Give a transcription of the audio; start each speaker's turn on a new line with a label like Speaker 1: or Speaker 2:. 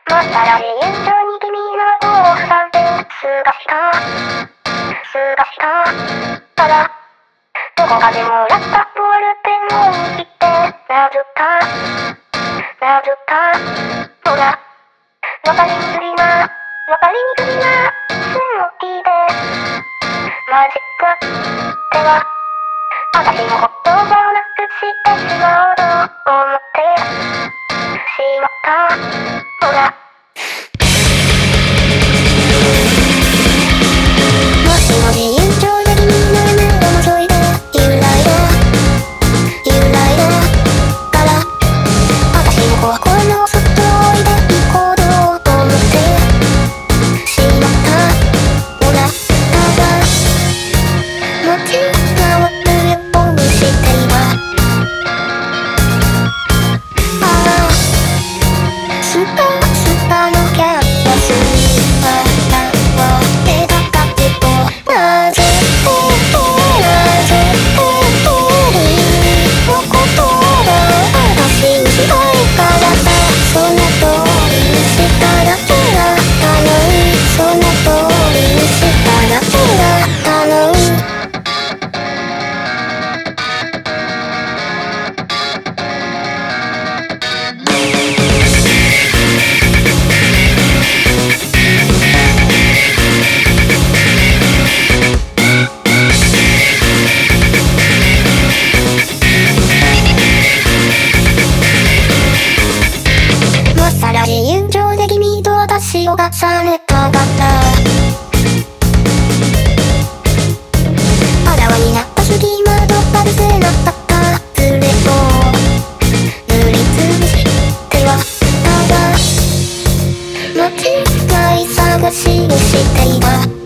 Speaker 1: まさらに友情に君の方をさんですがしたらどこかでもらったボールペンを握ってなずったほらわかりにくいなスモーキーでマジックでは私の言葉をなくしてしまおうと思ってしまったほらもしも自由帳で君の夢を覗いてゆらいだから私の心のそっと置いていこうと思ってしまったほらただ持ち直るようにしていたああスタのキャットスーパーは描かれとなぜのことが私にしたいからさその通りにしただけだったのにその通りにしただけだったのにさらに友情で君と私を重ねたかったあらわになった隙間と外せなかったズレを塗りつぶしてはただ間違い探しをしていた